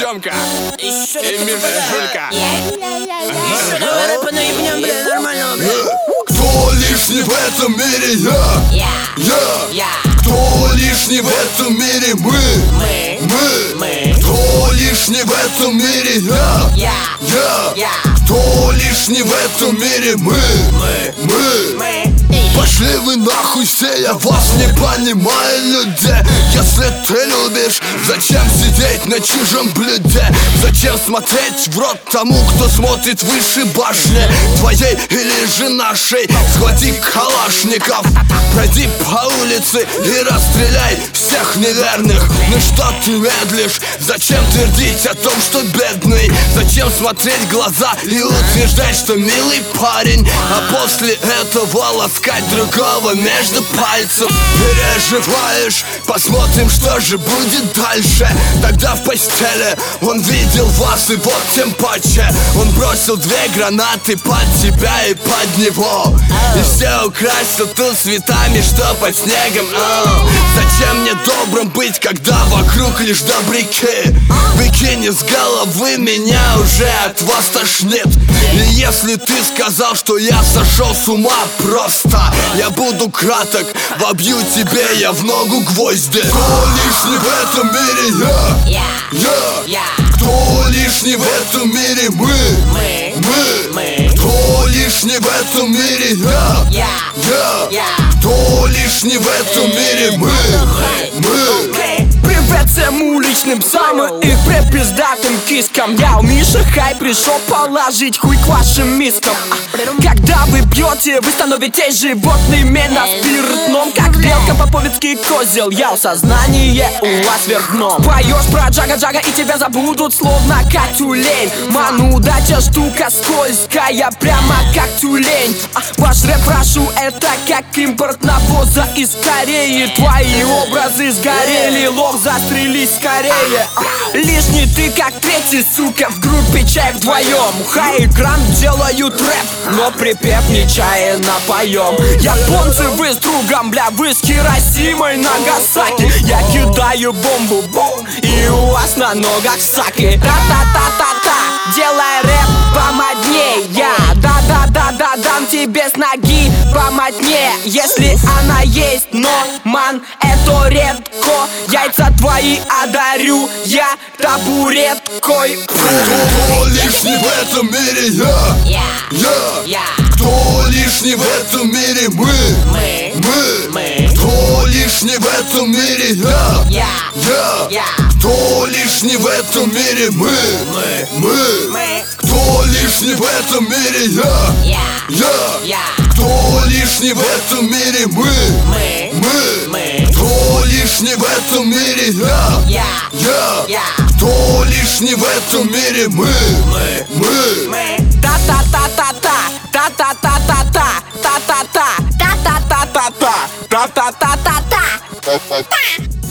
Тёмка и Мишулька. Еще давай рэпа наебнем, бля, нормально, бля. Кто лишний в этом мире? Я. Кто лишний в этом мире? Мы. Кто лишний в этом мире? Я. Кто лишний в этом мире? Мы. Пошли вы нахуй все, я вас не понимаю, люди. Если ты любишь, зачем сидеть на чужом блюде? Зачем смотреть в рот тому, кто смотрит выше башни твоей или же нашей? Схвати калашников, пройди по улице и расстреляй всех неверных. Ну что ты медлишь? Зачем твердить о том, что бедный? Зачем смотреть в глаза и утверждать, что милый парень, а после этого ласкать другого между пальцев? Переживаешь? Посмотрим, что же будет дальше. Тогда в постели он видел вас, и вот тем паче он бросил 2 гранаты под тебя и под него, и все украсил тут цветами, что под снегом. Зачем мне добрым быть, когда вокруг лишь добряки? Выкини с головы, меня уже от вас тошнит. И если ты сказал, что я сошел с ума просто, я буду краток, вобью тебе я в ногу гвозди. Кто лишний в этом мире? Я. Кто лишний в этом мире? Мы. Кто лишний в этом мире? Я. Кто лишний в этом мире? Мы. Привет всем уличным псам и их припиздатым кискам. Я у Миши Хай пришел положить хуй к вашим мискам. Когда вы пьете, вы становитесь животными на спиртном, как белка поповицкий козел. Я сознание у вас вверх дном. Поешь про Джага-Джага и тебя забудут словно как тюлень. Ман, удача штука скользкая, прямо как тюлень. Ваш рэп, прошу, это как импорт навоза из Кореи. Твои образы сгорели, лох, застрелись скорее. Лишний ты как третий, сука, в группе чай вдвоем. Хай и Грант делают рэп, но припев нечаянно поем. Японцы вы с другом, бля, вы с Хиросимой, Нагасаки. Я кидаю бомбу, бум, и у вас на ногах саки. Та-та-та-та-та, делай рэп помодней. Я да-да-да-да, дам тебе с ноги помоднее, если она есть, но, ман, это редко. Яйца твои одарю я табуреткой. Кто лишний в этом мире? Я. Кто лишний в этом мире? Мы. Кто лишний в этом мире? Я. Кто лишний в этом мире? Мы. Кто лишний в этом мире? Я. Кто лишний в этом мире? Мы. Кто лишний в этом мире? Я. Кто лишний в этом мире? Мы. Та-та-та-та-та, та-та-та-та-та, та-та-та, та-та-та-та-та, та-та-та-та-та.